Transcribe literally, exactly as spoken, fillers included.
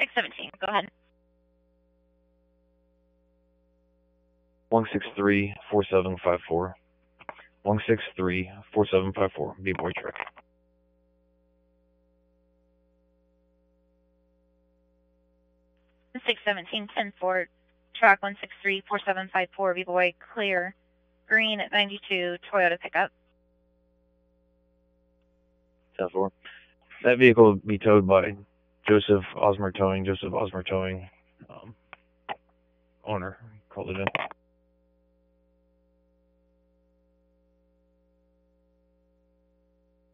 six seventeen, go ahead. one six three, four seven five four. one six three, four seven five four, B-Boy truck. six seventeen, ten four, track one six three, four seven five four, B-Boy, clear. Green at ninety-two, Toyota pickup. ten four. That vehicle will be towed by Joseph Osmer Towing, Joseph Osmer Towing, um, owner, called it in.